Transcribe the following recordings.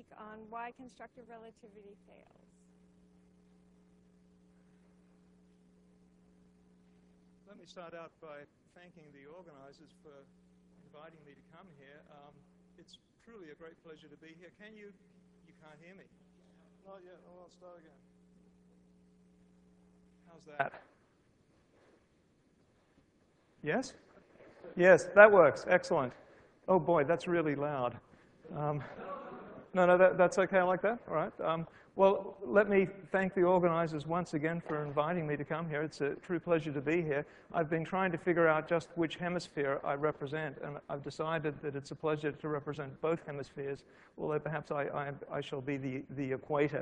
on why constructive relativity fails. Let me start out by thanking the organizers for inviting me to come here. It's truly a great pleasure to be here. You can't hear me? Not yet. Oh, I'll start again. How's that? Yes? Yes, that works. Excellent. Oh boy, that's really loud. No, that's okay like that? All right. Well, let me thank the organizers once again for inviting me to come here. It's a true pleasure to be here. I've been trying to figure out just which hemisphere I represent, and I've decided that it's a pleasure to represent both hemispheres, although perhaps I shall be the equator.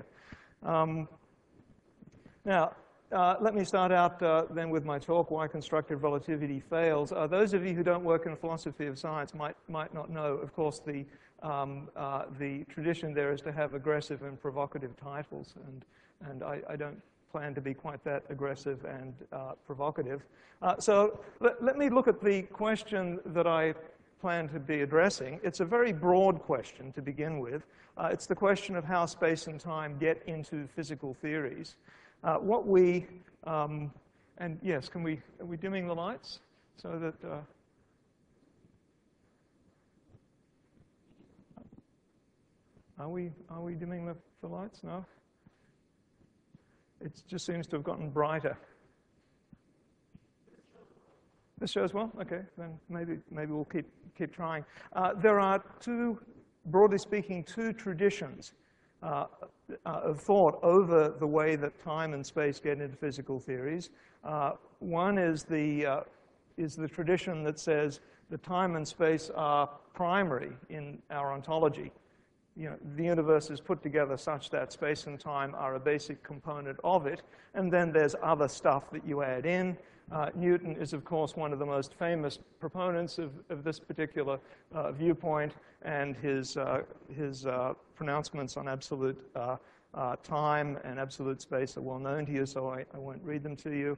Now, let me start out then with my talk, Why Constructive Relativity Fails. Those of you who don't work in philosophy of science might not know, of course, the tradition there is to have aggressive and provocative titles, and I don't plan to be quite that aggressive and provocative. So let me look at the question that I plan to be addressing. It's a very broad question to begin with. It's the question of how space and time get into physical theories. And yes, are we dimming the lights so that, are we dimming the lights? No? It just seems to have gotten brighter. This shows well? Okay, then maybe we'll keep trying. There are broadly speaking, two traditions of thought over the way that time and space get into physical theories. One is the tradition that says that time and space are primary in our ontology. The universe is put together such that space and time are a basic component of it, and then there's other stuff that you add in. Newton is, of course, one of the most famous proponents of this particular viewpoint, and his pronouncements on absolute time and absolute space are well known to you, so I won't read them to you.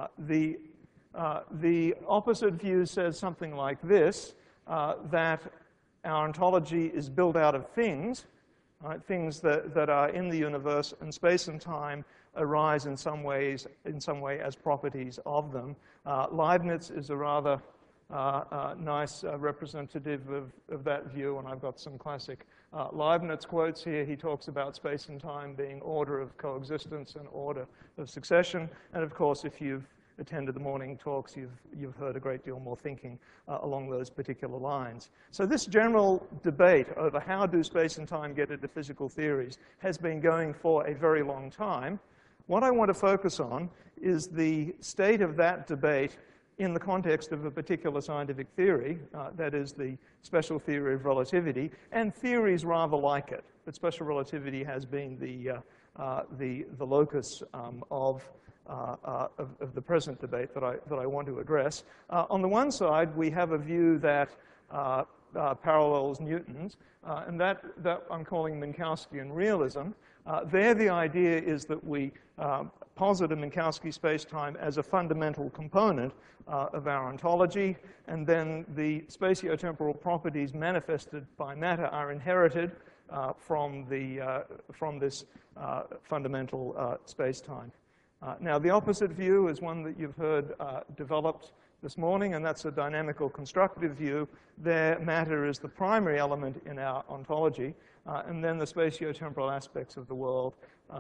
The opposite view says something like this, that our ontology is built out of things, right? Things that are in the universe, and space and time arise in some way as properties of them. Leibniz is a rather nice representative of that view, and I've got some classic Leibniz quotes here. He talks about space and time being order of coexistence and order of succession. And of course, if you've attended the morning talks, you've heard a great deal more thinking along those particular lines. So this general debate over how do space and time get into physical theories has been going for a very long time. What I want to focus on is the state of that debate in the context of a particular scientific theory, that is the special theory of relativity, and theories rather like it. But special relativity has been the locus of the present debate that I want to address. On the one side, we have a view that parallels Newton's, and that I'm calling Minkowskian realism. There, the idea is that we posit a Minkowski space-time as a fundamental component of our ontology, and then the spatiotemporal properties manifested by matter are inherited from this fundamental space-time. Now, the opposite view is one that you've heard developed this morning, and that's a dynamical constructive view. There, matter is the primary element in our ontology, and then the spatiotemporal aspects of the world,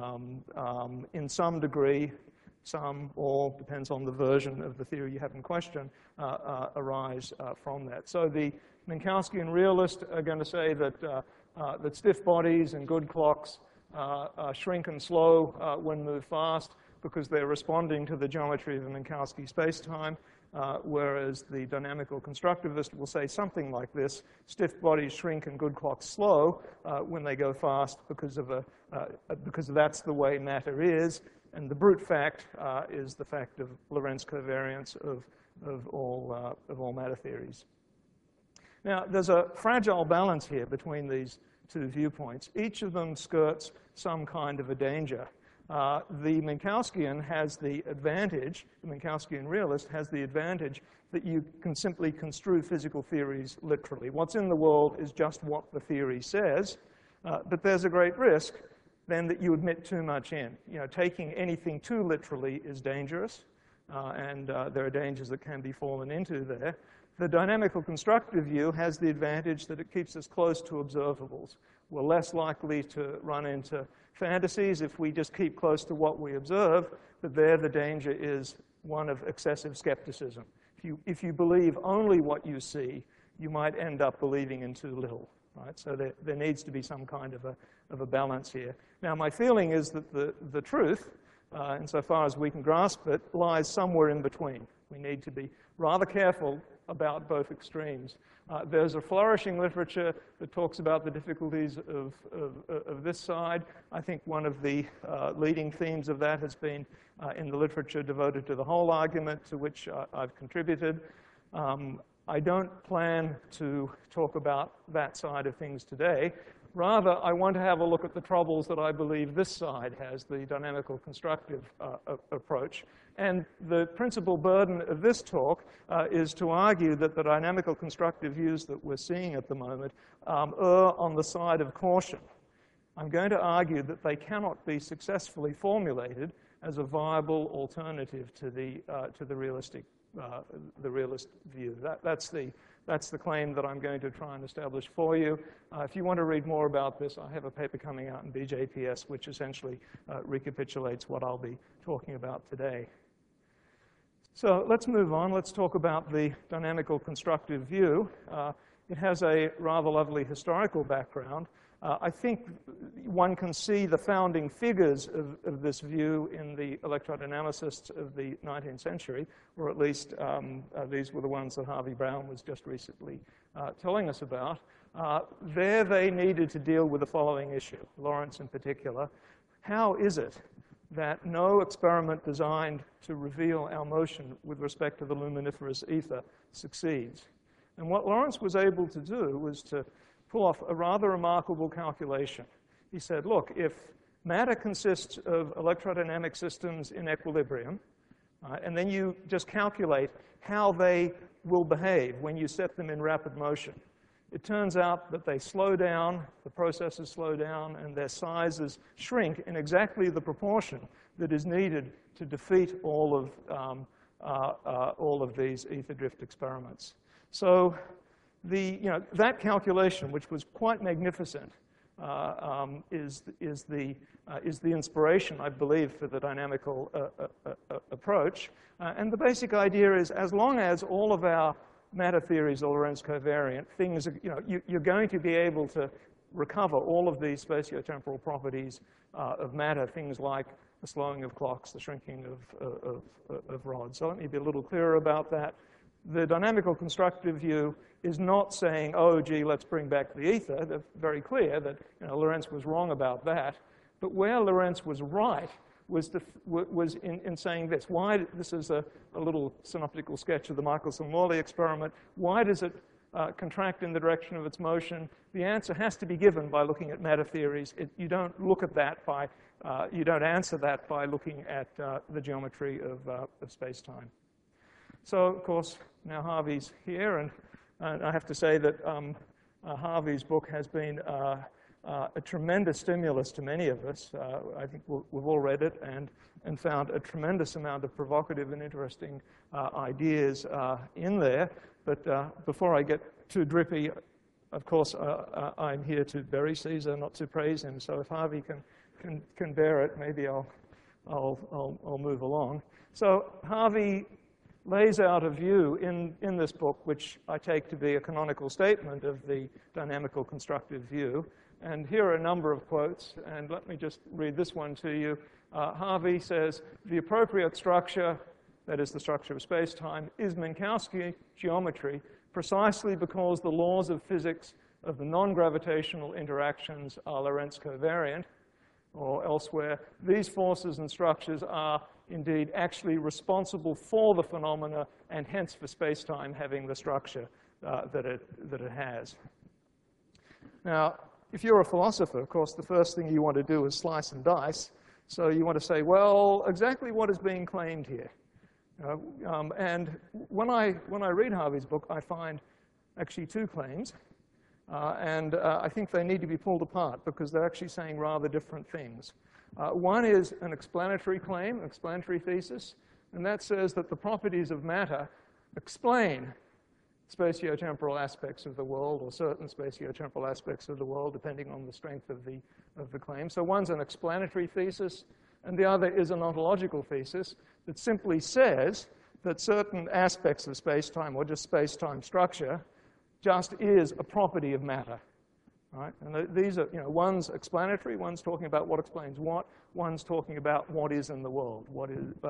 in some degree, some, or depends on the version of the theory you have in question, arise from that. So the Minkowskian realists are going to say that stiff bodies and good clocks shrink and slow when moved fast, because they're responding to the geometry of a Minkowski space-time, whereas the dynamical constructivist will say something like this: stiff bodies shrink and good clocks slow when they go fast because that's the way matter is, and the brute fact is the fact of Lorentz covariance of all matter theories. Now, there's a fragile balance here between these two viewpoints. Each of them skirts some kind of a danger. The Minkowskian has the advantage, the Minkowskian realist has the advantage that you can simply construe physical theories literally. What's in the world is just what the theory says. But there's a great risk then that you admit too much in. You know, taking anything too literally is dangerous, and there are dangers that can be fallen into there. The dynamical constructive view has the advantage that it keeps us close to observables. We're less likely to run into fantasies if we just keep close to what we observe, but there the danger is one of excessive skepticism. If you believe only what you see, you might end up believing in too little. Right? So there needs to be some kind of a balance here. Now, my feeling is that the truth, insofar as we can grasp it, lies somewhere in between. We need to be rather careful about both extremes. There's a flourishing literature that talks about the difficulties of this side. I think one of the leading themes of that has been in the literature devoted to the whole argument, to which I've contributed. I don't plan to talk about that side of things today. Rather, I want to have a look at the troubles that I believe this side has, the dynamical constructive approach. And the principal burden of this talk is to argue that the dynamical constructive views that we're seeing at the moment err on the side of caution. I'm going to argue that they cannot be successfully formulated as a viable alternative to the realist view. That's the claim that I'm going to try and establish for you. If you want to read more about this, I have a paper coming out in BJPS which essentially recapitulates what I'll be talking about today. So let's move on. Let's talk about the dynamical constructive view. It has a rather lovely historical background. I think one can see the founding figures of this view in the electrodynamicists of the 19th century, or at least these were the ones that Harvey Brown was just recently telling us about. There they needed to deal with the following issue, Lorentz in particular. How is it that no experiment designed to reveal our motion with respect to the luminiferous ether succeeds? And what Lorentz was able to do was to pull off a rather remarkable calculation. He said, look, if matter consists of electrodynamic systems in equilibrium, and then you just calculate how they will behave when you set them in rapid motion, it turns out that they slow down, the processes slow down, and their sizes shrink in exactly the proportion that is needed to defeat all of these ether drift experiments. So that calculation, which was quite magnificent, is the inspiration, I believe, for the dynamical approach. And the basic idea is, as long as all of our matter theories are Lorentz covariant, things, you're going to be able to recover all of these spatiotemporal properties of matter, things like the slowing of clocks, the shrinking of rods. So let me be a little clearer about that. The dynamical constructive view is not saying, oh, gee, let's bring back the ether. They're very clear that Lorentz was wrong about that. But where Lorentz was right was in saying this. Why, this is a little synoptical sketch of the Michelson-Morley experiment. Why does it contract in the direction of its motion? The answer has to be given by looking at matter theories. You don't look at that by, you don't answer that by looking at the geometry of space-time. So, of course, now Harvey's here, and I have to say that Harvey's book has been a tremendous stimulus to many of us. I think we've all read it and found a tremendous amount of provocative and interesting ideas in there. But before I get too drippy, of course, I'm here to bury Caesar, not to praise him. So if Harvey can bear it, maybe I'll move along. So Harvey lays out a view in this book, which I take to be a canonical statement of the dynamical constructive view. And here are a number of quotes, and let me just read this one to you. Harvey says, the appropriate structure, that is the structure of space-time, is Minkowski geometry, precisely because the laws of physics of the non-gravitational interactions are Lorentz covariant, or elsewhere, these forces and structures are indeed actually responsible for the phenomena and hence for space-time having the structure that it has. Now, if you're a philosopher, of course, the first thing you want to do is slice and dice. So you want to say, well, exactly what is being claimed here? And when I read Harvey's book, I find actually two claims. And I think they need to be pulled apart because they're actually saying rather different things. One is an explanatory claim, an explanatory thesis, and that says that the properties of matter explain spatiotemporal aspects of the world, or certain spatiotemporal aspects of the world, depending on the strength of the claim. So one's an explanatory thesis, and the other is an ontological thesis that simply says that certain aspects of space-time, or just space-time structure, just is a property of matter. Right? And these are, one's explanatory, one's talking about what explains what, one's talking about what is in the world, what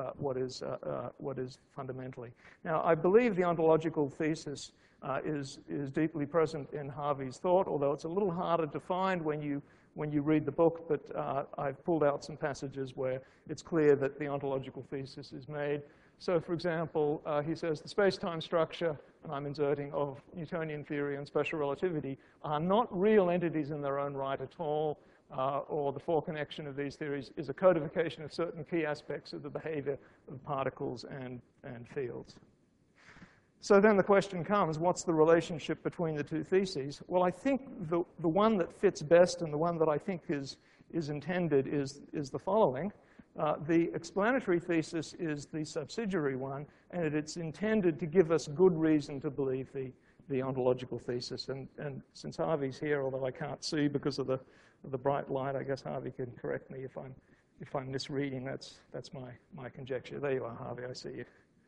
is fundamentally. Now, I believe the ontological thesis is deeply present in Harvey's thought, although it's a little harder to find when you read the book, but I've pulled out some passages where it's clear that the ontological thesis is made. So, for example, he says the space-time structure, and I'm inserting, of Newtonian theory and special relativity are not real entities in their own right at all, or the foreconnection of these theories is a codification of certain key aspects of the behavior of particles and fields. So then the question comes, what's the relationship between the two theses? Well, I think the one that fits best and the one that I think is intended is the following. The explanatory thesis is the subsidiary one, and it's intended to give us good reason to believe the ontological thesis. And since Harvey's here, although I can't see because of the bright light, I guess Harvey can correct me if I'm misreading. That's my conjecture. There you are, Harvey. I see you.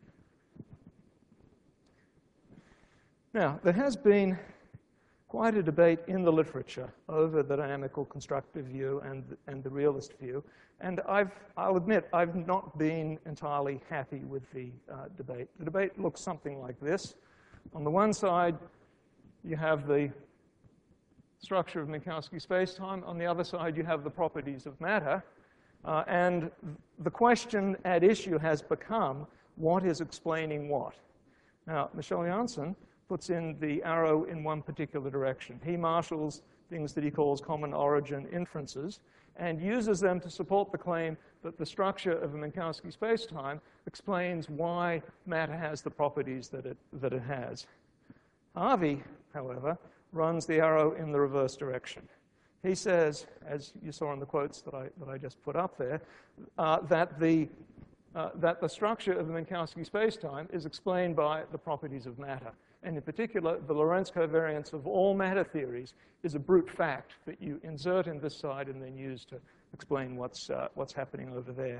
Now, there has been quite a debate in the literature over the dynamical constructive view and the realist view. And I'll admit, I've not been entirely happy with the debate. The debate looks something like this. On the one side, you have the structure of Minkowski spacetime. On the other side, you have the properties of matter. And the question at issue has become, what is explaining what? Now, Michel Janssen puts in the arrow in one particular direction. He marshals things that he calls common origin inferences and uses them to support the claim that the structure of a Minkowski spacetime explains why matter has the properties that it has. Harvey, however, runs the arrow in the reverse direction. He says, as you saw in the quotes that I just put up there, that the structure of the Minkowski spacetime is explained by the properties of matter. And in particular, the Lorentz covariance of all matter theories is a brute fact that you insert in this side and then use to explain what's happening over there.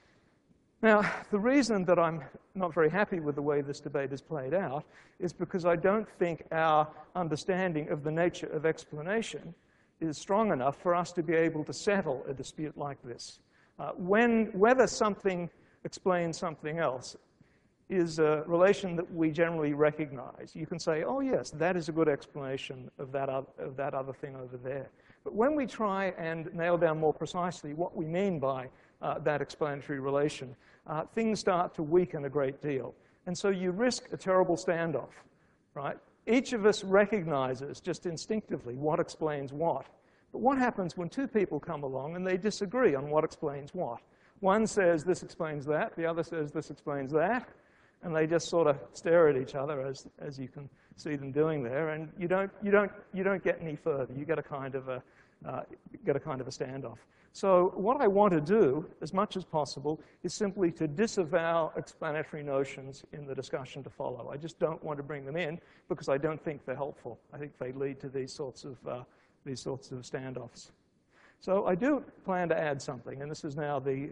Now, the reason that I'm not very happy with the way this debate is played out is because I don't think our understanding of the nature of explanation is strong enough for us to be able to settle a dispute like this. Whether something explains something else is a relation that we generally recognize. You can say, oh, yes, that is a good explanation of that other thing over there. But when we try and nail down more precisely what we mean by that explanatory relation, things start to weaken a great deal. And so you risk a terrible standoff, right? Each of us recognizes just instinctively what explains what. But what happens when two people come along and they disagree on what explains what? One says this explains that, the other says this explains that, and they just sort of stare at each other, as you can see them doing there, and you don't get any further. You get a kind of a standoff. So what I want to do, as much as possible, is simply to disavow explanatory notions in the discussion to follow. I just don't want to bring them in because I don't think they're helpful. I think they lead to these sorts of standoffs. So I do plan to add something, and this is now the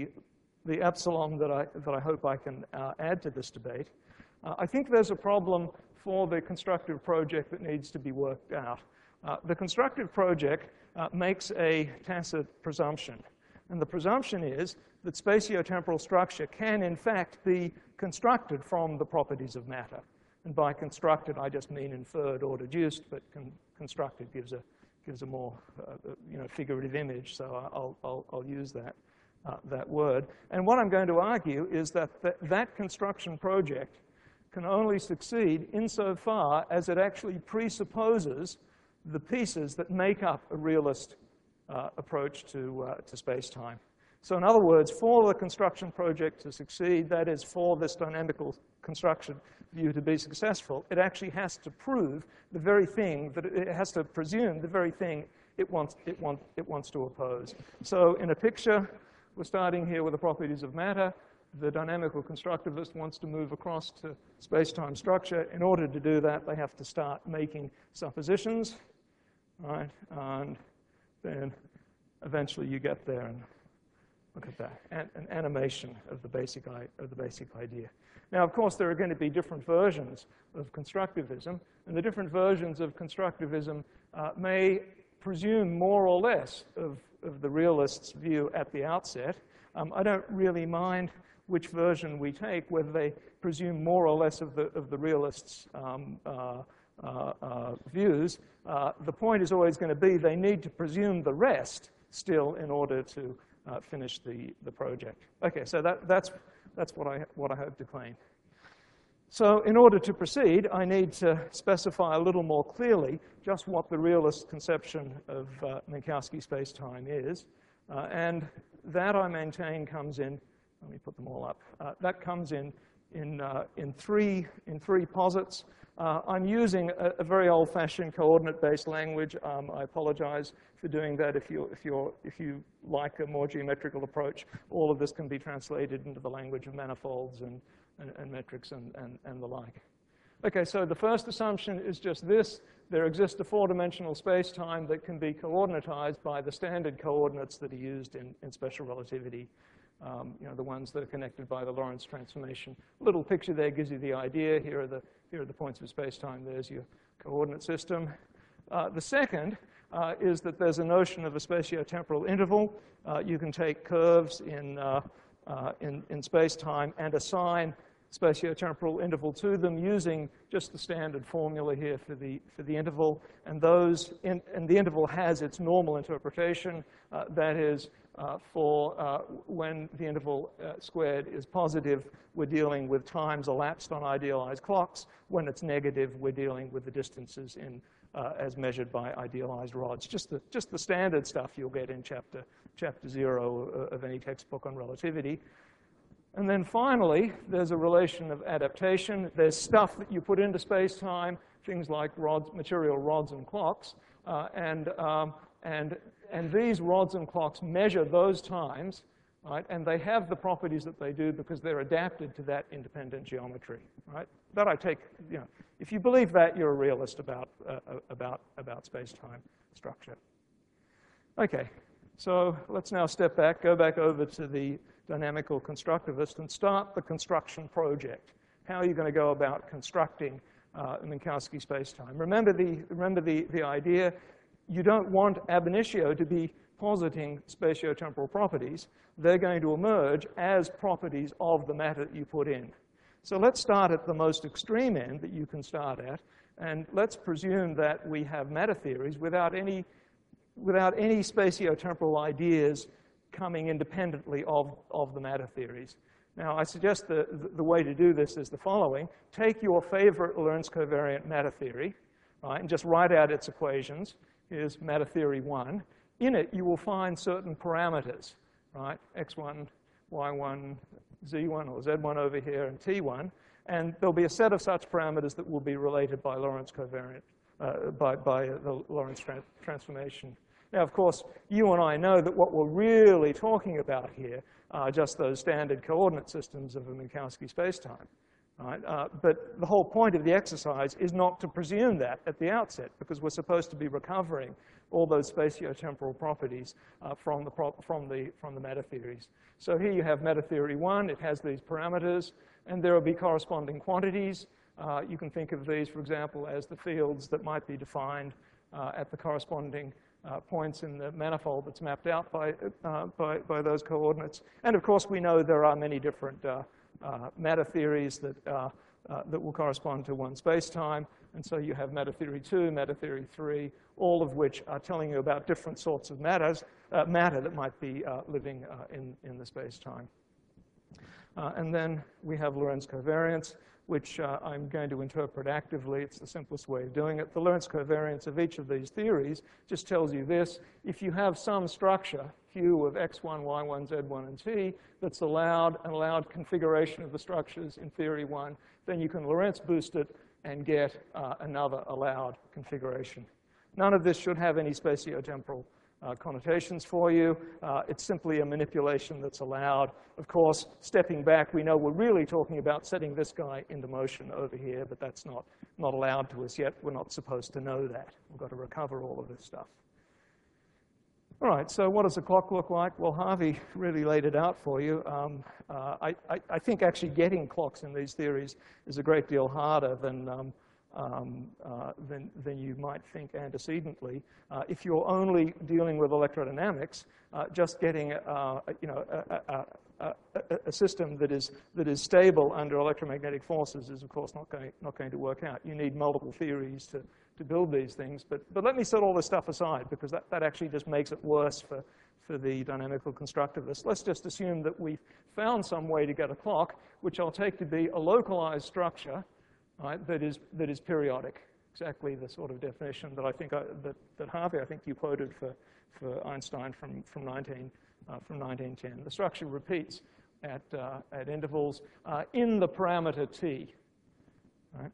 epsilon that I hope I can add to this debate. I think there's a problem for the constructive project that needs to be worked out. The constructive project makes a tacit presumption. And the presumption is that spatiotemporal structure can, in fact, be constructed from the properties of matter. And by constructed, I just mean inferred or deduced, but constructed gives a more figurative image, so I'll use that word. And what I'm going to argue is that that construction project can only succeed insofar as it actually presupposes the pieces that make up a realist approach to space-time. So in other words, for the construction project to succeed, that is, for this dynamical construction view to be successful, it actually has to prove the very thing that it has to presume the very thing it wants to oppose. So in a picture, we're starting here with the properties of matter. The dynamical constructivist wants to move across to space-time structure. In order to do that, they have to start making suppositions, right? And then eventually you get there, and look at that, an animation of the basic idea. Now, of course, there are going to be different versions of constructivism, and the different versions of constructivism may presume more or less of the realist's view at the outset. I don't really mind which version we take, whether they presume more or less of the realist's views. The point is always going to be they need to presume the rest still in order to finish the project. Okay, so that's what I hope to claim. So in order to proceed, I need to specify a little more clearly just what the realist conception of Minkowski space-time is. And that, I maintain, comes in, let me put them all up, that comes in three posits. I'm using a very old-fashioned coordinate-based language. I apologize for doing that. If you like a more geometrical approach, all of this can be translated into the language of manifolds and metrics and the like. Okay, so the first assumption is just this. There exists a four-dimensional space-time that can be coordinatized by the standard coordinates that are used in special relativity, the ones that are connected by the Lorentz transformation. A little picture there gives you the idea. Here are the points of space-time. There's your coordinate system. The second is that there's a notion of a spatiotemporal interval. You can take curves in space-time and assign spatiotemporal interval to them using just the standard formula here for the interval, and the interval has its normal interpretation. That is, for when the interval squared is positive, we're dealing with times elapsed on idealized clocks. When it's negative, we're dealing with the distances as measured by idealized rods. Just the standard stuff you'll get in chapter 0 of any textbook on relativity. And then finally, there's a relation of adaptation. There's stuff that you put into space-time, things like material rods and clocks, and these rods and clocks measure those times, right? And they have the properties that they do because they're adapted to that independent geometry, right? That I take, if you believe that, you're a realist about space-time structure. Okay, so let's now step back, go back over to the dynamical constructivist and start the construction project. How are you going to go about constructing Minkowski space-time? Remember the idea. You don't want ab initio to be positing spatiotemporal properties. They're going to emerge as properties of the matter that you put in. So let's start at the most extreme end that you can start at, and let's presume that we have matter theories without any spatiotemporal ideas coming independently of the matter theories. Now, I suggest the way to do this is the following. Take your favorite Lorentz covariant matter theory, right, and just write out its equations. Here's matter theory 1. In it, you will find certain parameters, right, x1, y1, z1, or z1 over here, and t1. And there'll be a set of such parameters that will be related by Lorentz covariant, by the Lorentz transformation. Now, of course, you and I know that what we're really talking about here are just those standard coordinate systems of a Minkowski space-time. Right? But the whole point of the exercise is not to presume that at the outset, because we're supposed to be recovering all those spatiotemporal properties from the matter theories. So here you have matter theory 1. It has these parameters, and there will be corresponding quantities. You can think of these, for example, as the fields that might be defined at the corresponding points in the manifold that's mapped out by those coordinates. And of course, we know there are many different matter theories that will correspond to one space-time. And so you have matter theory 2, matter theory 3, all of which are telling you about different sorts of matter that might be living in the space-time. And then we have Lorentz covariance, which I'm going to interpret actively. It's the simplest way of doing it. The Lorentz covariance of each of these theories just tells you this. If you have some structure, hue of x1, y1, z1, and t that's allowed, an allowed configuration of the structures in theory 1, then you can Lorentz boost it and get another allowed configuration. None of this should have any spatiotemporal connotations for you. It's simply a manipulation that's allowed. Of course, stepping back, we know we're really talking about setting this guy into motion over here, but that's not allowed to us yet. We're not supposed to know that. We've got to recover all of this stuff. All right, so what does a clock look like? Well, Harvey really laid it out for you. I think actually getting clocks in these theories is a great deal harder than you might think antecedently. If you're only dealing with electrodynamics, just getting a system that is stable under electromagnetic forces is, of course, not going to work out. You need multiple theories to build these things. But let me set all this stuff aside, because that actually just makes it worse for the dynamical constructivists. Let's just assume that we've found some way to get a clock, which I'll take to be a localized structure, right, that is periodic. Exactly the sort of definition that I think that Harvey, I think you quoted for Einstein from 1910. The structure repeats at intervals in the parameter t. Right?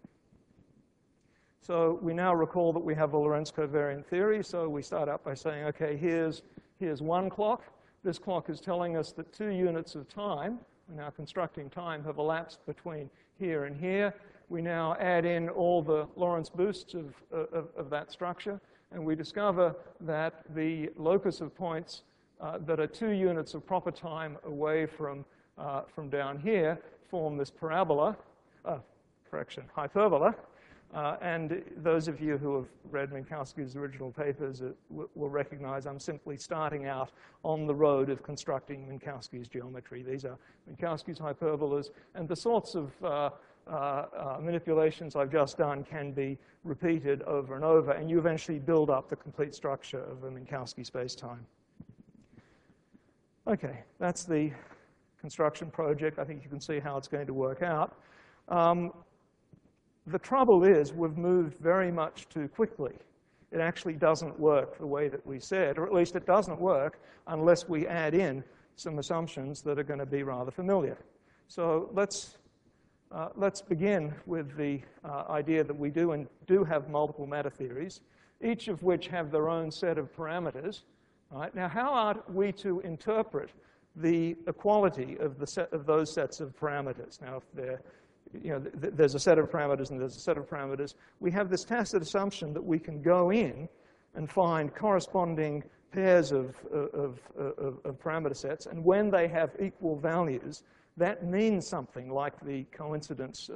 So we now recall that we have a Lorentz covariant theory. So we start out by saying, okay, here's one clock. This clock is telling us that 2 units of time, we're now constructing time, have elapsed between here and here. We now add in all the Lorentz boosts of that structure, and we discover that the locus of points that are 2 units of proper time away from down here form this parabola, hyperbola. And those of you who have read Minkowski's original papers will recognize I'm simply starting out on the road of constructing Minkowski's geometry. These are Minkowski's hyperbolas, and the sorts of manipulations I've just done can be repeated over and over, and you eventually build up the complete structure of a Minkowski space-time. Okay, that's the construction project. I think you can see how it's going to work out. The trouble is we've moved very much too quickly. It actually doesn't work the way that we said, or at least it doesn't work unless we add in some assumptions that are going to be rather familiar. So let's begin with the idea that we do have multiple matter theories, each of which have their own set of parameters. Right? Now, how are we to interpret the equality of those sets of parameters? Now, if there's a set of parameters and there's a set of parameters, we have this tacit assumption that we can go in and find corresponding pairs of parameter sets, and when they have equal values, that means something like the coincidence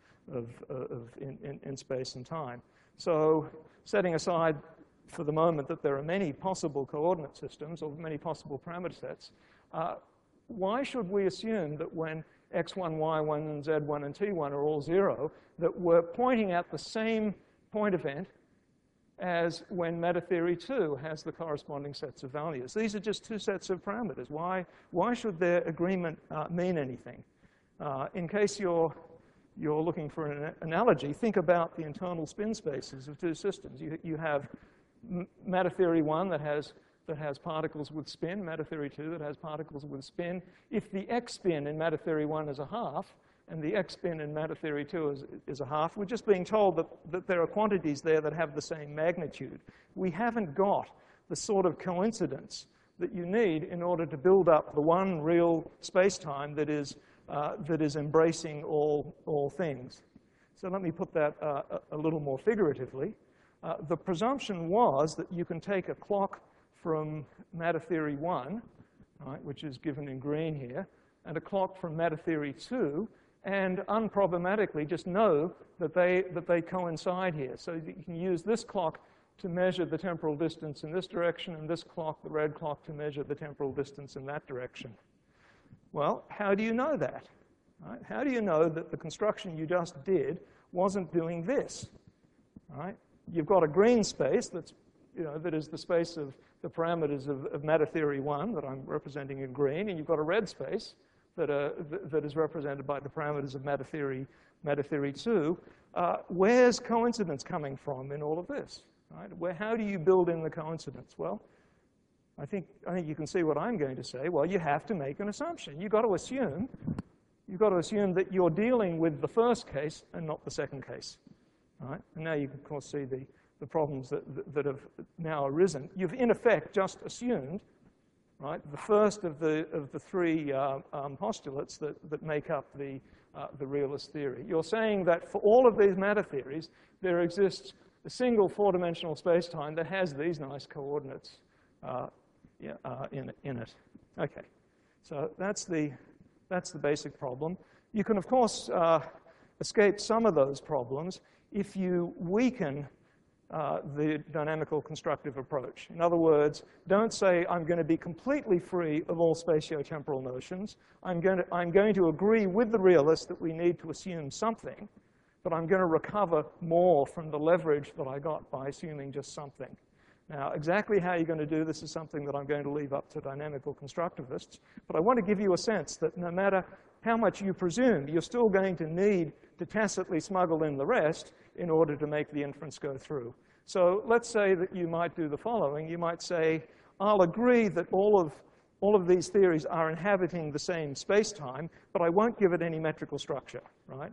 in space and time. So setting aside for the moment that there are many possible coordinate systems or many possible parameter sets, why should we assume that when x1, y1, and z1, and t1 are all 0, that we're pointing at the same point event as when matter theory 2 has the corresponding sets of values? These are just 2 sets of parameters. Why should their agreement mean anything? In case you're looking for an analogy, think about the internal spin spaces of 2 systems. You have matter theory 1 that has particles with spin, matter theory 2 that has particles with spin. If the x spin in matter theory 1 is a half, and the x spin in matter theory 2 is a half, we're just being told that there are quantities there that have the same magnitude. We haven't got the sort of coincidence that you need in order to build up the one real space-time that is embracing all things. So let me put that a little more figuratively. The presumption was that you can take a clock from matter theory 1, right, which is given in green here, and a clock from matter theory 2, and unproblematically just know that they coincide here. So you can use this clock to measure the temporal distance in this direction, and this clock, the red clock, to measure the temporal distance in that direction. Well, how do you know that? Right? How do you know that the construction you just did wasn't doing this? Right? You've got a green space that is the space of the parameters of matter theory 1 that I'm representing in green, and you've got a red space that is represented by the parameters of matter theory 2. Where's coincidence coming from in all of this? Right? How do you build in the coincidence? Well, I think you can see what I'm going to say. Well, you have to make an assumption. You've got to assume that you're dealing with the first case and not the second case. Right? And now you can, of course, see the problems that have now arisen. You've, in effect, just assumed, right, the first of the three postulates that make up the realist theory. You're saying that for all of these matter theories, there exists a single four-dimensional space-time that has these nice coordinates in it. Okay, so that's the basic problem. You can, of course, escape some of those problems if you weaken the dynamical constructive approach. In other words, don't say I'm going to be completely free of all spatiotemporal notions. I'm going to agree with the realist that we need to assume something, but I'm going to recover more from the leverage that I got by assuming just something. Now, exactly how you're going to do this is something that I'm going to leave up to dynamical constructivists, but I want to give you a sense that no matter how much you presume, you're still going to need to tacitly smuggle in the rest in order to make the inference go through. So let's say that you might do the following. You might say, I'll agree that all of these theories are inhabiting the same space-time, but I won't give it any metrical structure, right?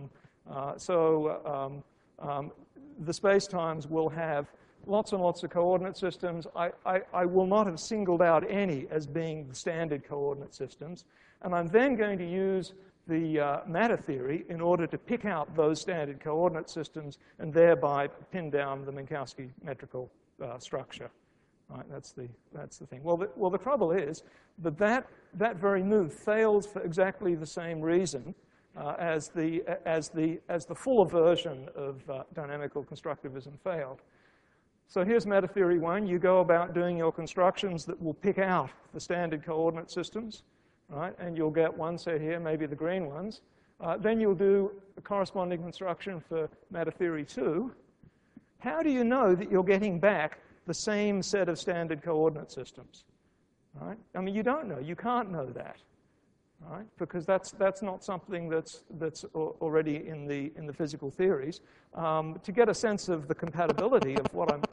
The space-times will have lots and lots of coordinate systems. I will not have singled out any as being the standard coordinate systems. And I'm then going to use the matter theory in order to pick out those standard coordinate systems and thereby pin down the Minkowski metrical structure. Right, that's the thing. Well, the trouble is that very move fails for exactly the same reason as the fuller version of dynamical constructivism failed. So here's matter theory 1. You go about doing your constructions that will pick out the standard coordinate systems, right? And you'll get one set here, maybe the green ones. Then you'll do a corresponding construction for matter theory 2. How do you know that you're getting back the same set of standard coordinate systems? Right? I mean, you don't know. You can't know that, right? Because that's not something that's already in the physical theories. To get a sense of the compatibility of what I'm...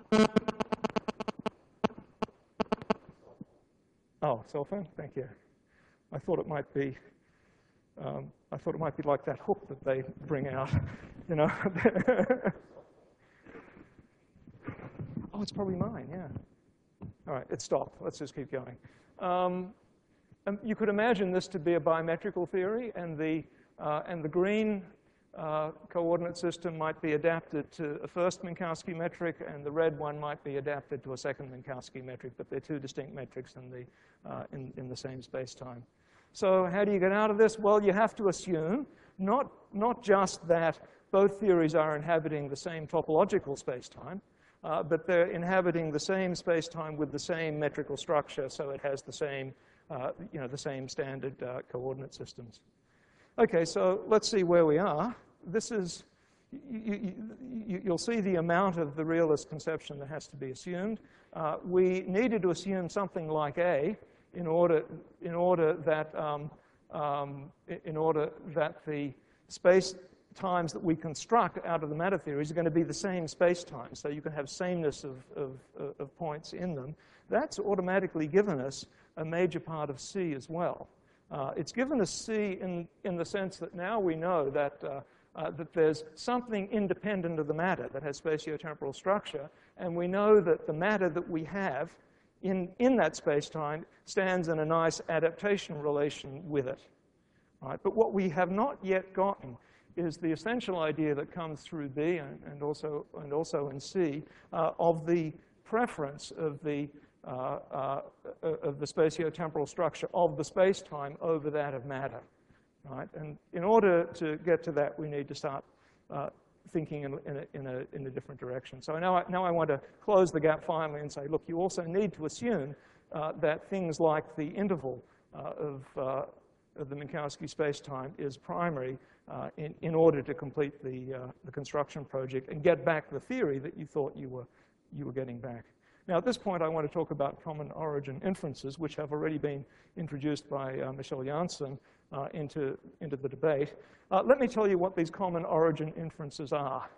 Oh, cell phone? Thank you. I thought it might be like that hook that they bring out, you know. Oh, it's probably mine, yeah. All right, it stopped. Let's just keep going. You could imagine this to be a biometrical theory, and the green coordinate system might be adapted to a first Minkowski metric, and the red one might be adapted to a second Minkowski metric, but they're two distinct metrics in the same space-time. So how do you get out of this? Well, you have to assume not just that both theories are inhabiting the same topological space-time, but they're inhabiting the same space-time with the same metrical structure, so it has the same, the same standard coordinate systems. Okay, so let's see where we are. This is, you'll see the amount of the realist conception that has to be assumed. We needed to assume something like A in order that the space times that we construct out of the matter theories are going to be the same space-time, so you can have sameness of points in them. That's automatically given us a major part of C as well. It's given us C in the sense that now we know that there's something independent of the matter that has spatiotemporal structure, and we know that the matter that we have in that space-time stands in a nice adaptation relation with it. Right? But what we have not yet gotten is the essential idea that comes through B and also in C of the preference of the spatiotemporal structure of the space-time over that of matter. Right? And in order to get to that, we need to start thinking in a different direction. So now I want to close the gap finally and say, look, you also need to assume that things like the interval of the Minkowski space-time is primary in order to complete the construction project and get back the theory that you thought you were getting back. Now, at this point, I want to talk about common origin inferences, which have already been introduced by Michel Janssen into the debate. Let me tell you what these common origin inferences are.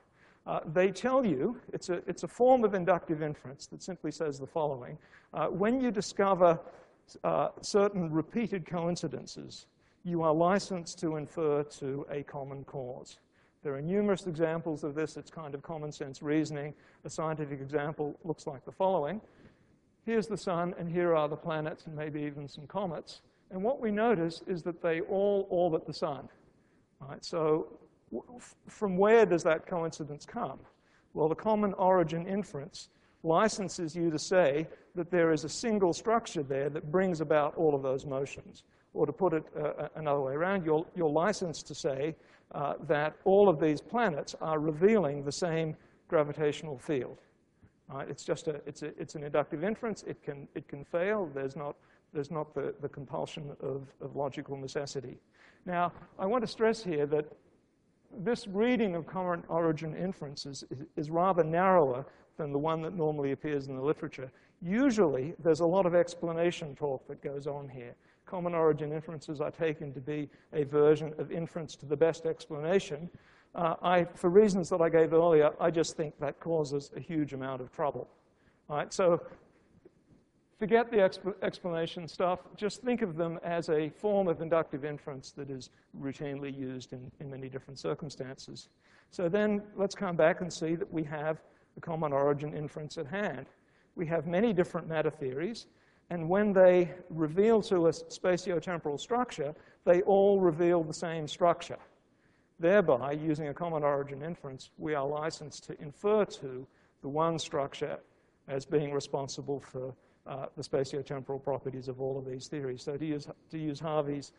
They tell you, it's a form of inductive inference that simply says the following. When you discover certain repeated coincidences, you are licensed to infer to a common cause. There are numerous examples of this. It's kind of common sense reasoning. A scientific example looks like the following. Here's the sun, and here are the planets, and maybe even some comets. And what we notice is that they all orbit the sun. Right? So from where does that coincidence come? Well, the common origin inference licenses you to say that there is a single structure there that brings about all of those motions. Or to put it another way around, you're licensed to say that all of these planets are revealing the same gravitational field. Right? It's just it's an inductive inference. It can fail. There's not the compulsion of logical necessity. Now, I want to stress here that this reading of common origin inferences is rather narrower than the one that normally appears in the literature. Usually, there's a lot of explanation talk that goes on here. Common origin inferences are taken to be a version of inference to the best explanation. For reasons that I gave earlier, I just think that causes a huge amount of trouble. All right, so forget the explanation stuff. Just think of them as a form of inductive inference that is routinely used in many different circumstances. So then let's come back and see that we have the common origin inference at hand. We have many different matter theories, and when they reveal to us spatiotemporal structure, they all reveal the same structure. Thereby, using a common origin inference, we are licensed to infer to the one structure as being responsible for the spatiotemporal properties of all of these theories. So to use Harvey's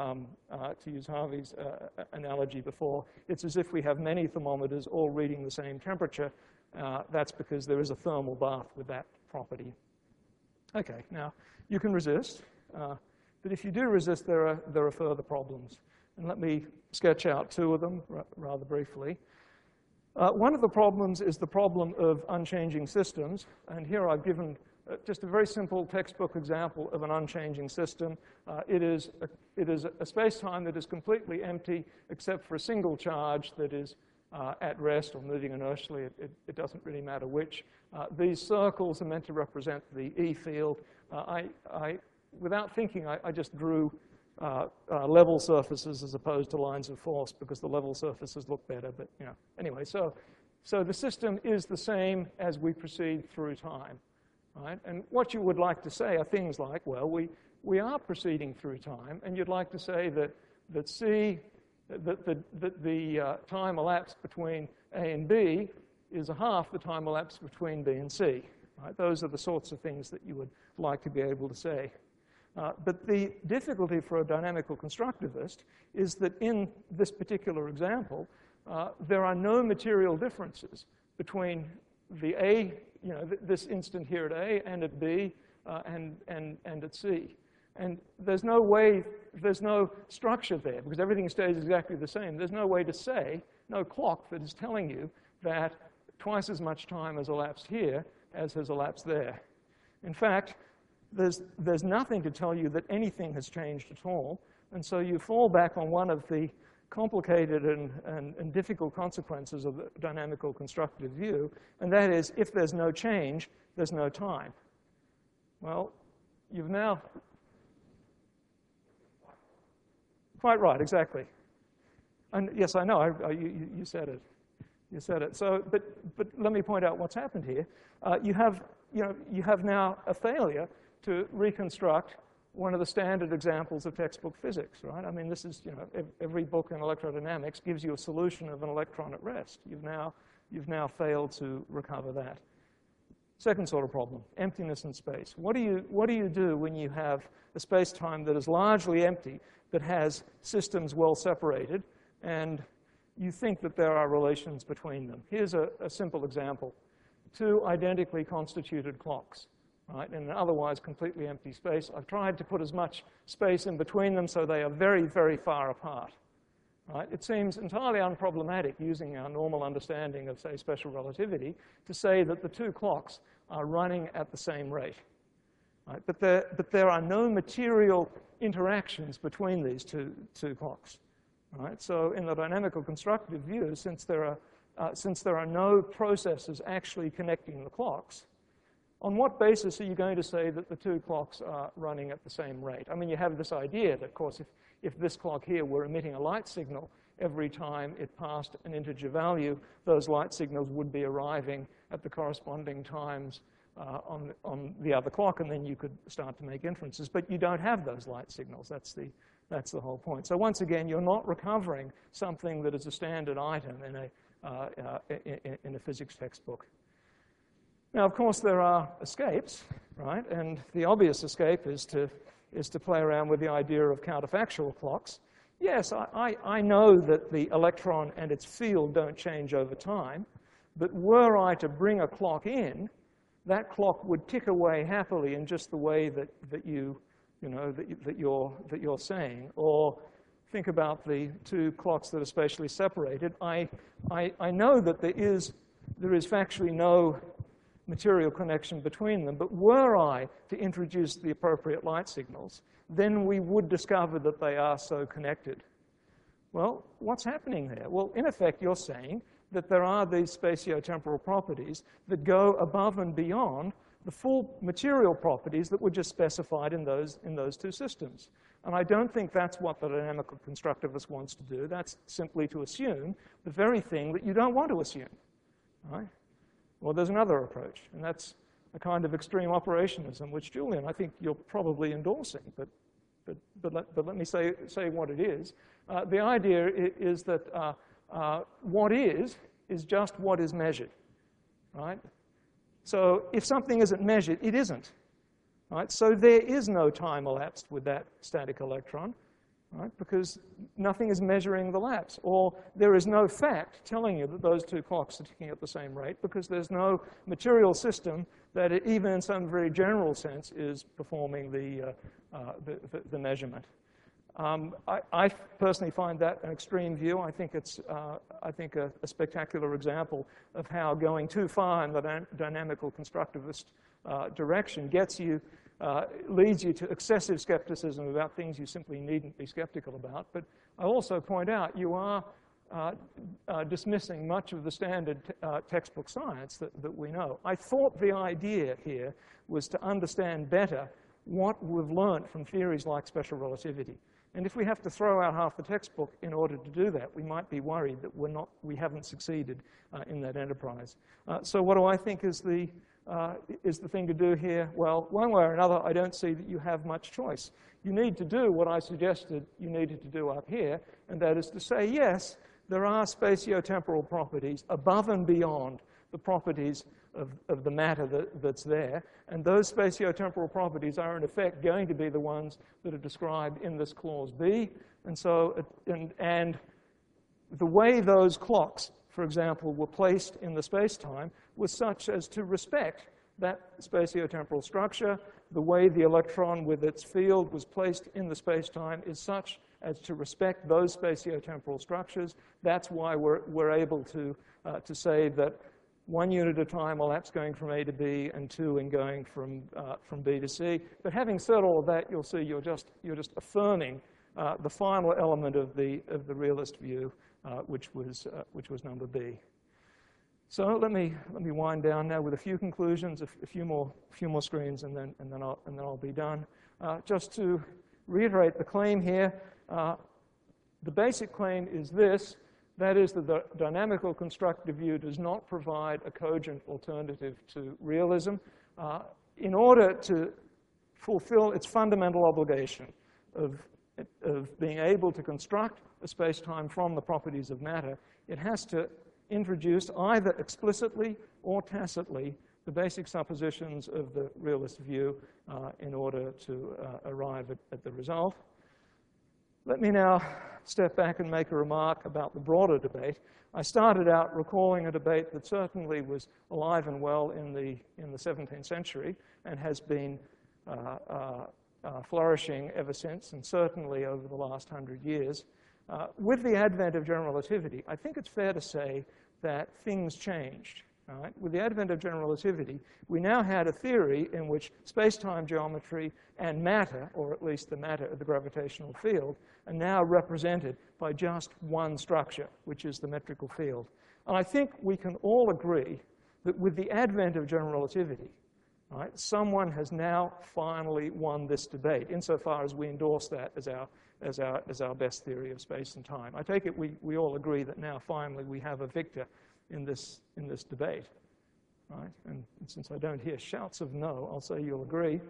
analogy before, it's as if we have many thermometers all reading the same temperature. That's because there is a thermal bath with that property. Okay, now you can resist, but if you do resist, there are further problems. And let me sketch out two of them rather briefly. One of the problems is the problem of unchanging systems, and here I've given just a very simple textbook example of an unchanging system. It is a space-time that is completely empty except for a single charge that is at rest or moving inertially. It doesn't really matter which. These circles are meant to represent the E field. Without thinking, I just drew level surfaces as opposed to lines of force because the level surfaces look better. But anyway, so the system is the same as we proceed through time. Right? And what you would like to say are things like, well, we are proceeding through time, and you'd like to say that the time elapsed between A and B is a half the time elapsed between B and C. Right? Those are the sorts of things that you would like to be able to say. But the difficulty for a dynamical constructivist is that in this particular example, there are no material differences between the A, this instant here at A and at B and at C. And there's no structure there because everything stays exactly the same. There's no way to say, no clock that is telling you that twice as much time has elapsed here as has elapsed there. In fact, there's nothing to tell you that anything has changed at all. And so you fall back on one of the complicated and difficult consequences of the dynamical constructive view, and that is if there's no change, there's no time. Well, you've now... Quite right, exactly. And yes, I know, you said it. You said it. So, but let me point out what's happened here. You have now a failure to reconstruct one of the standard examples of textbook physics, right? I mean, this is, every book in electrodynamics gives you a solution of an electron at rest. You've now failed to recover that. Second sort of problem, emptiness in space. What do you do when you have a space-time that is largely empty, that has systems well separated, and you think that there are relations between them? Here's a simple example. Two identically constituted clocks, right, in an otherwise completely empty space. I've tried to put as much space in between them so they are very, very far apart. Right? It seems entirely unproblematic using our normal understanding of, say, special relativity to say that the two clocks are running at the same rate. Right? But there are no material interactions between these two clocks. Right? So in the dynamical constructive view, since there since there are no processes actually connecting the clocks, on what basis are you going to say that the two clocks are running at the same rate? I mean, you have this idea that, of course, if this clock here were emitting a light signal every time it passed an integer value, those light signals would be arriving at the corresponding times on the other clock, and then you could start to make inferences. But you don't have those light signals. That's the whole point. So once again, you're not recovering something that is a standard item in a physics textbook. Now, of course, there are escapes, right? And the obvious escape is to play around with the idea of counterfactual clocks. Yes, I know that the electron and its field don't change over time, but were I to bring a clock in, that clock would tick away happily in just the way that you're saying. Or think about the two clocks that are spatially separated. I know that there is factually no material connection between them, but were I to introduce the appropriate light signals, then we would discover that they are so connected. Well, what's happening there? Well, in effect, you're saying that there are these spatiotemporal properties that go above and beyond the full material properties that were just specified in those two systems. And I don't think that's what the dynamical constructivist wants to do. That's simply to assume the very thing that you don't want to assume, right? Well, there's another approach, and that's a kind of extreme operationism, which, Julian, I think you're probably endorsing, but let me say what it is. The idea is that what is just what is measured, right? So if something isn't measured, it isn't, right? So there is no time elapsed with that static electron, right? Because nothing is measuring the lapse. Or there is no fact telling you that those two clocks are ticking at the same rate because there's no material system that, even in some very general sense, is performing the measurement. I personally find that an extreme view. I think it's a spectacular example of how going too far in the dynamical constructivist direction leads you to excessive skepticism about things you simply needn't be skeptical about. But I also point out you are dismissing much of the standard textbook science that we know. I thought the idea here was to understand better what we've learned from theories like special relativity. And if we have to throw out half the textbook in order to do that, we might be worried that we haven't succeeded in that enterprise. So what do I think is the thing to do here? Well, one way or another, I don't see that you have much choice. You need to do what I suggested you needed to do up here, and that is to say, yes, there are spatiotemporal properties above and beyond the properties of the matter that's there, and those spatiotemporal properties are in effect going to be the ones that are described in this clause B. And so, and the way those clocks, for example, were placed in the space-time was such as to respect that spatiotemporal structure. The way the electron with its field was placed in the space-time is such as to respect those spatiotemporal structures. That's why we're able to say that 1 unit of time elapsed going from A to B, and 2 in going from B to C. But having said all of that, you'll see you're just affirming the final element of the realist view, which was number B. So let me wind down now with a few conclusions, a few more screens, and then I'll be done. Just to reiterate the claim here, the basic claim is this. That is that the dynamical constructive view does not provide a cogent alternative to realism. In order to fulfill its fundamental obligation of being able to construct a space-time from the properties of matter, it has to introduce either explicitly or tacitly the basic suppositions of the realist view in order to arrive at the result. Let me now step back and make a remark about the broader debate. I started out recalling a debate that certainly was alive and well in the 17th century and has been flourishing ever since, and certainly over the last 100 years. With the advent of general relativity, I think it's fair to say that things changed. Right? With the advent of general relativity, we now had a theory in which space-time geometry and matter, or at least the matter of the gravitational field, are now represented by just one structure, which is the metrical field. And I think we can all agree that with the advent of general relativity, right, someone has now finally won this debate, insofar as we endorse that as our best theory of space and time. I take it we all agree that now finally we have a victor in this debate, right? And since I don't hear shouts of no, I'll say you'll agree.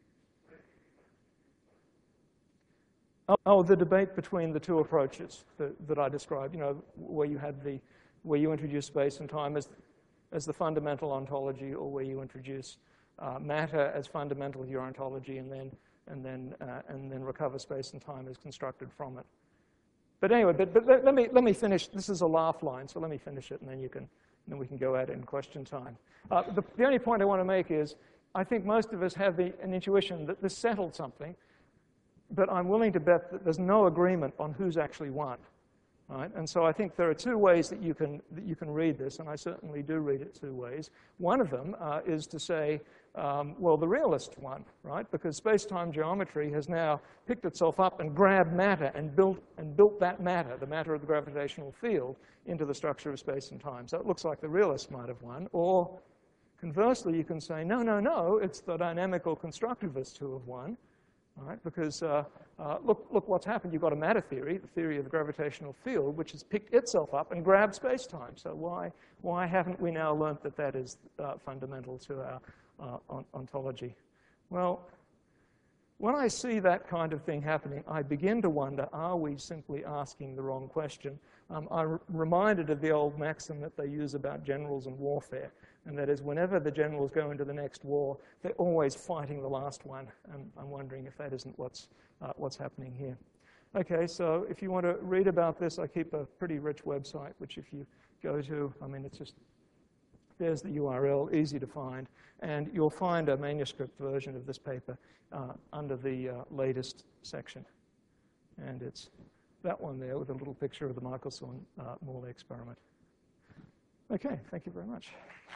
Oh, the debate between the two approaches that I described, you know, where you introduce space and time as the fundamental ontology, or where you introduce matter as fundamental to your ontology, and then recover space and time as constructed from it. But anyway, but let me finish. This is a laugh line, so let me finish it, and then we can go at it in question time. The only point I want to make is, I think most of us have an intuition that this settled something, but I'm willing to bet that there's no agreement on who's actually won. Right? And so I think there are two ways that you can read this, and I certainly do read it two ways. One of them is to say, well, the realist won, right? Because space-time geometry has now picked itself up and grabbed matter and built that matter, the matter of the gravitational field, into the structure of space and time. So it looks like the realists might have won. Or conversely, you can say, no, it's the dynamical constructivists who have won. Right? Because look what's happened. You've got a matter theory, the theory of the gravitational field, which has picked itself up and grabbed space-time. So why haven't we now learnt that that is fundamental to our ontology? Well, when I see that kind of thing happening, I begin to wonder, are we simply asking the wrong question? I'm reminded of the old maxim that they use about generals and warfare, and that is, whenever the generals go into the next war, they're always fighting the last one. And I'm wondering if that isn't what's happening here. Okay, so if you want to read about this, I keep a pretty rich website, which if you go to, I mean, it's just, there's the URL, easy to find, and you'll find a manuscript version of this paper under the latest section. And it's that one there with a little picture of the Michelson-Morley experiment. Okay, thank you very much.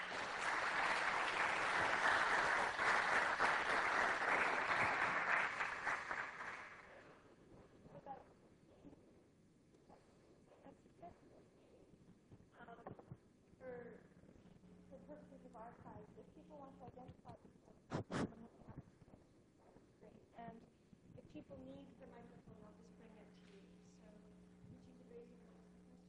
And if people need the microphone, I'll just bring it to you. So would you raise your hand?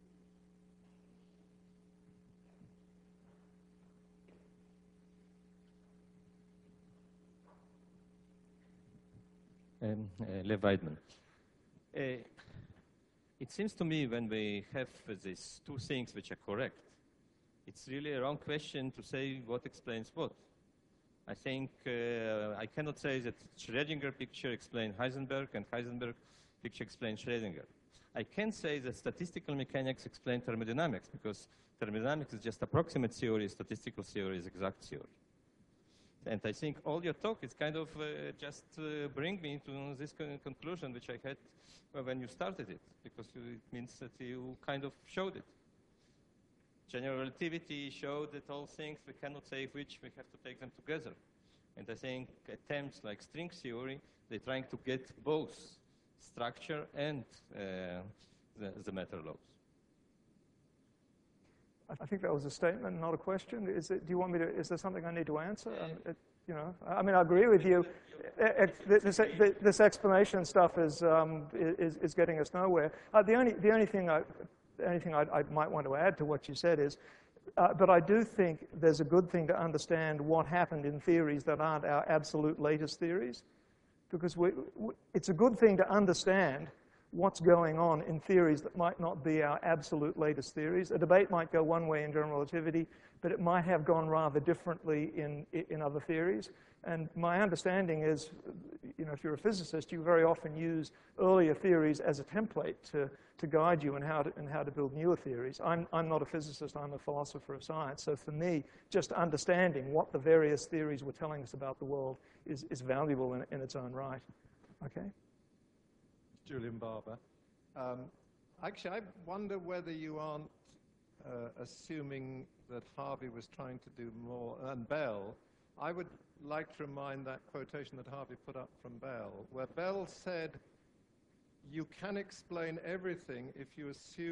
Lev Weidman. It seems to me when we have these two things which are correct, it's really a wrong question to say what explains what. I think I cannot say that Schrödinger picture explains Heisenberg and Heisenberg picture explains Schrödinger. I can say that statistical mechanics explain thermodynamics, because thermodynamics is just approximate theory, statistical theory is exact theory. And I think all your talk is kind of just bring me to this conclusion which I had when you started it, because it means that you kind of showed it. General relativity showed that all things, we cannot say which, we have to take them together. And I think attempts like string theory, they're trying to get both structure and the matter laws. I think that was a statement, not a question. Is there something I need to answer? You know, I mean, I agree with you. This explanation stuff is getting us nowhere. The only thing I might want to add to what you said is, but I do think there's a good thing to understand what happened in theories that aren't our absolute latest theories, because it's a good thing to understand what's going on in theories that might not be our absolute latest theories. A debate might go one way in general relativity, but it might have gone rather differently in other theories. And my understanding is, you know, if you're a physicist, you very often use earlier theories as a template to guide you in how to build newer theories. I'm not a physicist, I'm a philosopher of science. So for me, just understanding what the various theories were telling us about the world is valuable in its own right. Okay? Julian Barber. Actually, I wonder whether you aren't assuming that Harvey was trying to do more, and Bell. I would like to remind that quotation that Harvey put up from Bell, where Bell said, you can explain everything if you assume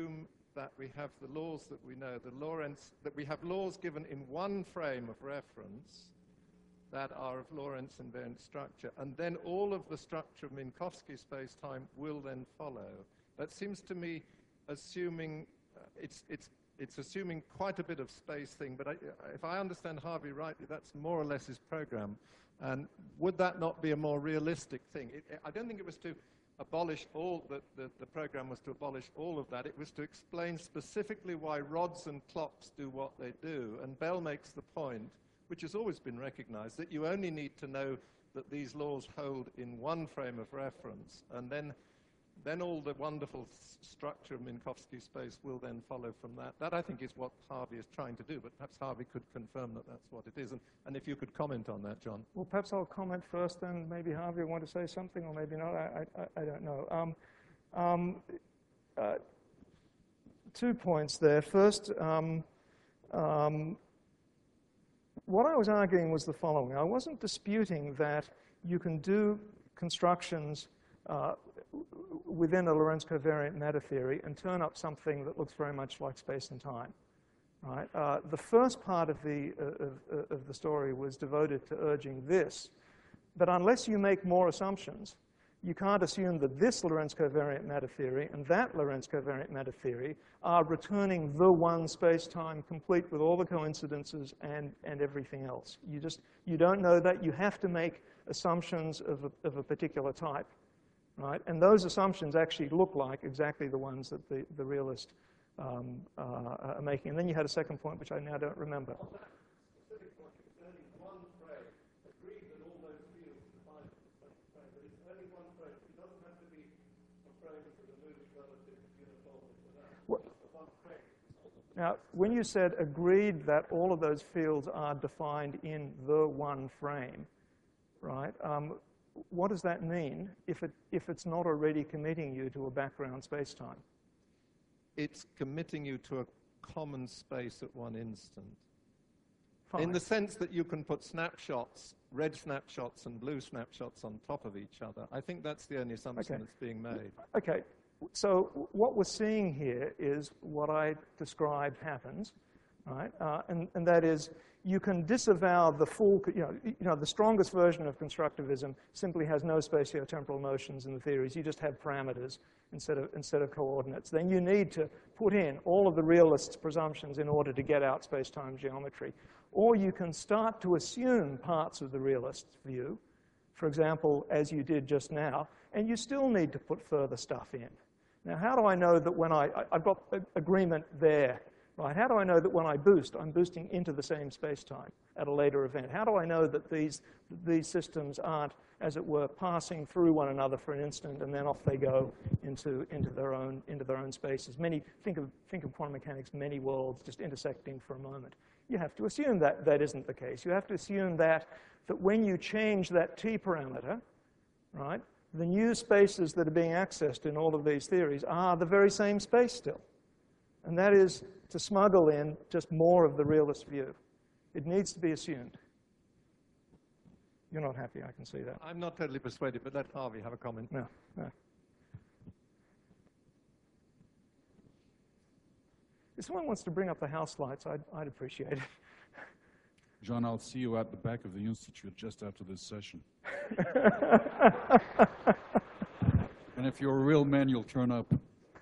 that we have the laws that we know, that we have laws given in one frame of reference that are of Lorentz invariant structure, and then all of the structure of Minkowski space-time will then follow. That seems to me assuming, it's assuming quite a bit of space thing, but if I understand Harvey rightly, that's more or less his program. And would that not be a more realistic thing? I don't think it was to abolish all, the program was to abolish all of that. It was to explain specifically why rods and clocks do what they do. And Bell makes the point, which has always been recognized, that you only need to know that these laws hold in one frame of reference, and then all the wonderful structure of Minkowski space will then follow from that. That, I think, is what Harvey is trying to do, but perhaps Harvey could confirm that that's what it is. And if you could comment on that, John. Well, perhaps I'll comment first, then maybe Harvey will want to say something, or maybe not. I don't know. 2 points there. First, what I was arguing was the following. I wasn't disputing that you can do constructions within a Lorentz covariant matter theory and turn up something that looks very much like space and time. Right? The first part of the story was devoted to urging this, but unless you make more assumptions, you can't assume that this Lorentz covariant matter theory and that Lorentz covariant matter theory are returning the one space-time complete with all the coincidences and everything else. You don't know that. You have to make assumptions of a particular type. Right? And those assumptions actually look like exactly the ones that the realist are making. And then you had a second point, which I now don't remember. On that specific point, it's only one frame. Agreed that all those fields define the frame, but it's only one frame. It doesn't have to be a frame for the moves relative uniformly to that. It's just one frame. Now, when you said agreed that all of those fields are defined in the one frame, right? What does that mean if it's not already committing you to a background space-time? It's committing you to a common space at one instant. Fine. In the sense that you can put snapshots, red snapshots and blue snapshots on top of each other. I think that's the only assumption that's being made. Okay, so what we're seeing here is what I described happens, right? And that is, you can disavow the full, the strongest version of constructivism simply has no spatiotemporal notions in the theories. You just have parameters instead of coordinates. Then you need to put in all of the realists' presumptions in order to get out space-time geometry. Or you can start to assume parts of the realist view, for example, as you did just now, and you still need to put further stuff in. Now, how do I know that when I've got agreement there, right? How do I know that when I boost, I'm boosting into the same space-time at a later event? How do I know that these systems aren't, as it were, passing through one another for an instant and then off they go into their own spaces? Think of quantum mechanics, many worlds just intersecting for a moment. You have to assume that that isn't the case. You have to assume that when you change that t parameter, right, the new spaces that are being accessed in all of these theories are the very same space still. And that is to smuggle in just more of the realist view. It needs to be assumed. You're not happy, I can see that. I'm not totally persuaded, but let Harvey have a comment. No. If someone wants to bring up the house lights, I'd appreciate it. John, I'll see you at the back of the Institute just after this session. And if you're a real man, you'll turn up.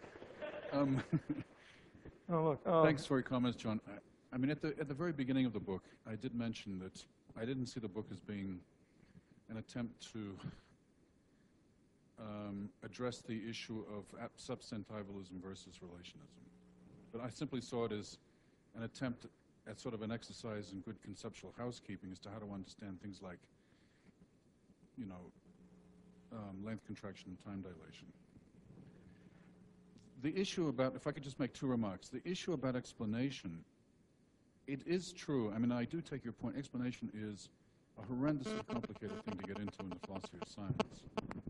Thanks for your comments, John. I mean, at the very beginning of the book, I did mention that I didn't see the book as being an attempt to address the issue of substantivalism versus relationism. But I simply saw it as an attempt at sort of an exercise in good conceptual housekeeping as to how to understand things like, length contraction and time dilation. The issue about, if I could just make two remarks, the issue about explanation, it is true. I mean, I do take your point. Explanation is a horrendously complicated thing to get into in the philosophy of science.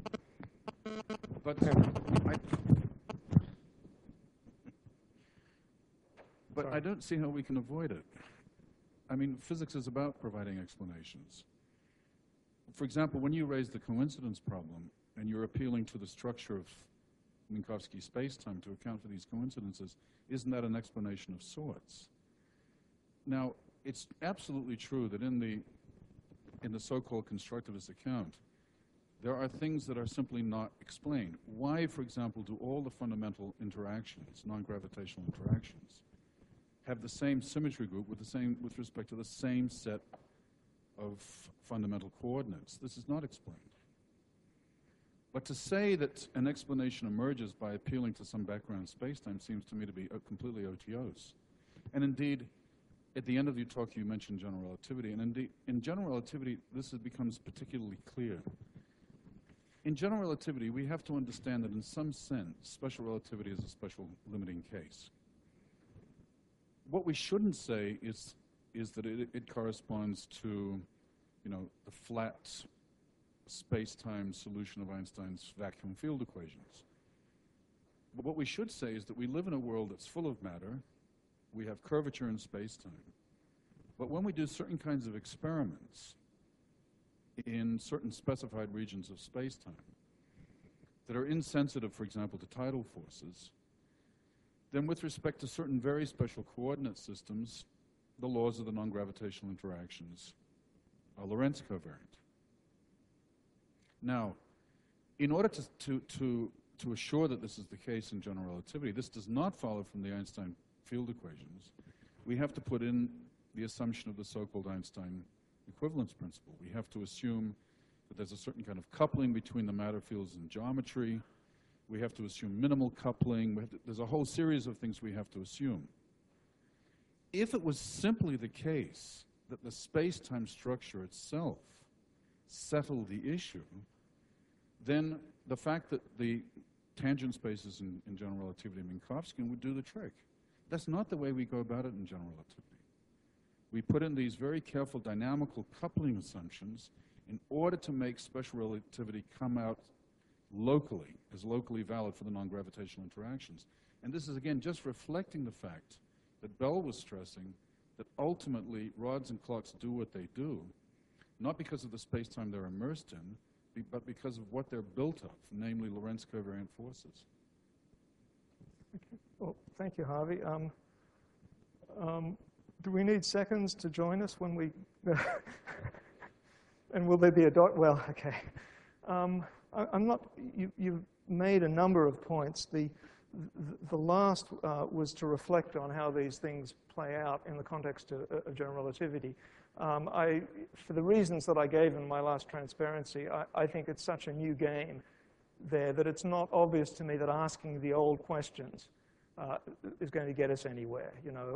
But I don't see how we can avoid it. I mean, physics is about providing explanations. For example, when you raise the coincidence problem and you're appealing to the structure of Minkowski space-time to account for these coincidences, isn't that an explanation of sorts? Now, it's absolutely true that in the so-called constructivist account, there are things that are simply not explained. Why, for example, do all the fundamental interactions, non-gravitational interactions, have the same symmetry group with respect to the same set of fundamental coordinates? This is not explained. But to say that an explanation emerges by appealing to some background space-time seems to me to be completely OTOs. And indeed, at the end of your talk, you mentioned general relativity. And indeed, in general relativity, this becomes particularly clear. In general relativity, we have to understand that in some sense, special relativity is a special limiting case. What we shouldn't say is that it corresponds to, the flat space-time solution of Einstein's vacuum field equations. But what we should say is that we live in a world that's full of matter. We have curvature in space-time. But when we do certain kinds of experiments in certain specified regions of space-time that are insensitive, for example, to tidal forces, then with respect to certain very special coordinate systems, the laws of the non-gravitational interactions are Lorentz covariant. Now, in order to assure that this is the case in general relativity, this does not follow from the Einstein field equations. We have to put in the assumption of the so-called Einstein equivalence principle. We have to assume that there's a certain kind of coupling between the matter fields and geometry. We have to assume minimal coupling. There's a whole series of things we have to assume. If it was simply the case that the space-time structure itself settled the issue, then the fact that the tangent spaces in general relativity and Minkowski would do the trick. That's not the way we go about it in general relativity. We put in these very careful dynamical coupling assumptions in order to make special relativity come out locally, as locally valid for the non-gravitational interactions. And this is, again, just reflecting the fact that Bell was stressing that ultimately rods and clocks do what they do, not because of the space-time they're immersed in, but because of what they're built of, namely Lorentz covariant forces. Okay. Well, thank you, Harvey. Do we need seconds to join us when we... and will there be a dot? Well, okay. I'm not... You've made a number of points. The last was to reflect on how these things play out in the context of general relativity. For the reasons that I gave in my last transparency, I think it's such a new game there that it's not obvious to me that asking the old questions is going to get us anywhere.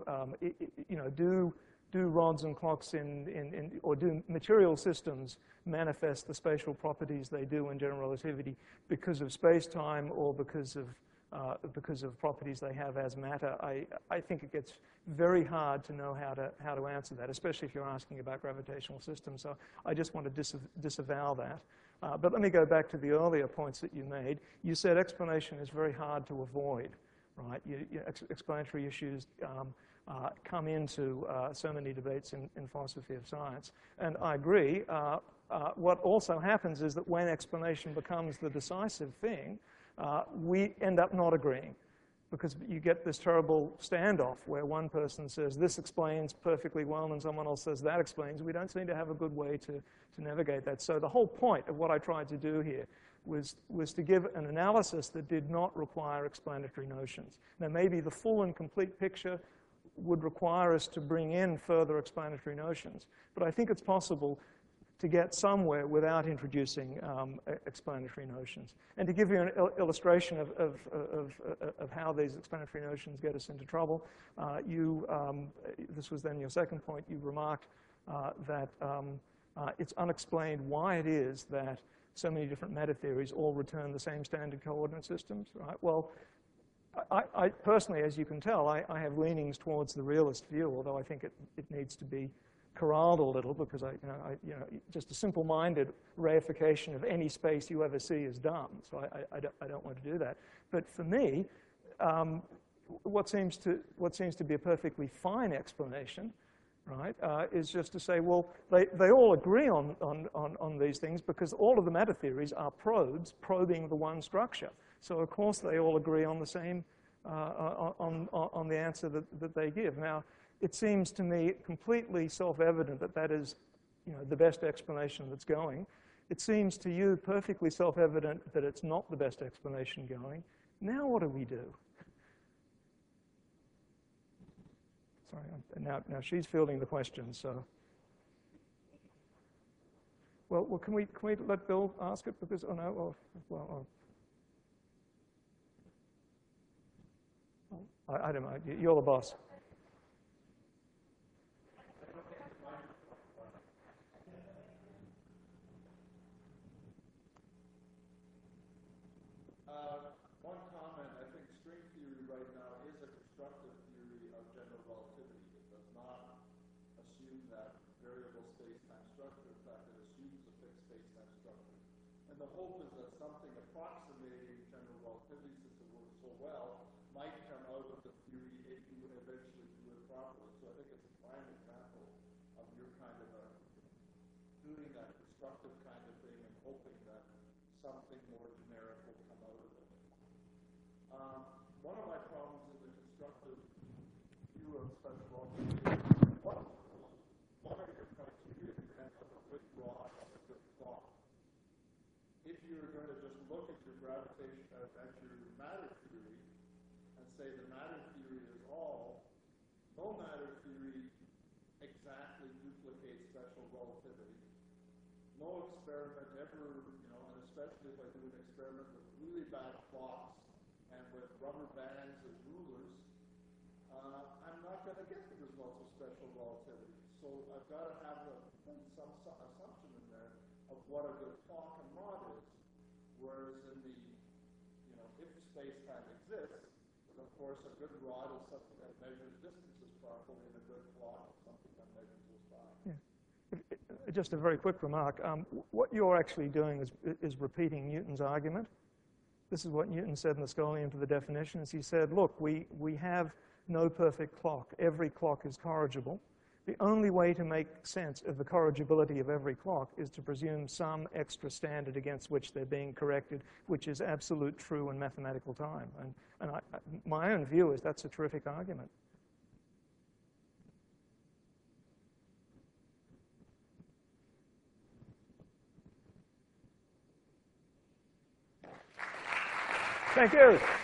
Do rods and clocks or do material systems manifest the spatial properties they do in general relativity because of space-time or because of properties they have as matter? I think it gets very hard to know how to answer that, especially if you're asking about gravitational systems. So I just want to disavow that. But let me go back to the earlier points that you made. You said explanation is very hard to avoid, right? Explanatory issues come into so many debates in philosophy of science. And I agree. What also happens is that when explanation becomes the decisive thing, we end up not agreeing, because you get this terrible standoff where one person says this explains perfectly well and someone else says that explains. We don't seem to have a good way to navigate that. So the whole point of what I tried to do here was to give an analysis that did not require explanatory notions. Now, maybe the full and complete picture would require us to bring in further explanatory notions, but I think it's possible to get somewhere without introducing explanatory notions. And to give you an illustration of how these explanatory notions get us into trouble, this was then your second point, you remarked that it's unexplained why it is that so many different matter theories all return the same standard coordinate systems, right? Well, I personally, as you can tell, I have leanings towards the realist view, although I think it needs to be corralled a little, because just a simple-minded reification of any space you ever see is dumb. So I don't want to do that. But for me, what seems to be a perfectly fine explanation, right, is just to say, well, they all agree on these things because all of the matter theories are probes probing the one structure. So of course they all agree on the same, on the answer that they give. Now, it seems to me completely self-evident that that is, the best explanation that's going. It seems to you perfectly self-evident that it's not the best explanation going. Now what do we do? Sorry, now she's fielding the questions, so. Well, can we let Bill ask it? Because, oh no, I don't know, you're the boss. One comment, I think string theory right now is a constructive theory of general relativity. It does not assume that variable space-time structure. In fact, it assumes a fixed space-time structure. And the hope is that something approximating general relativity, since it works so well, might come out of the theory if you eventually do it properly. So I think it's a prime example of your kind of doing that constructive kind of thing and hoping that something more generic will come out of it. One of my problems in the constructive view of special relativity is what are your criteria depends on a good rod and a good clock. If you're going to just look at your gravitation, at your matter theory, and say the matter theory is all, no matter theory exactly duplicates special relativity. No experiment ever, and especially if I do an experiment with really bad clocks and with rubber bands as rulers, I'm not going to get the results of special relativity. So I've got to have some assumption in there of what a good clock and rod is. Whereas in the, if space-time exists, then of course a good rod is something that measures distances properly, and a good clock is something that measures those times. Yeah. Just a very quick remark. What you're actually doing is repeating Newton's argument. This is what Newton said in the Scholium to the definitions. He said, look, we have no perfect clock. Every clock is corrigible. The only way to make sense of the corrigibility of every clock is to presume some extra standard against which they're being corrected, which is absolute true in mathematical time. And my own view is that's a terrific argument. Thank you.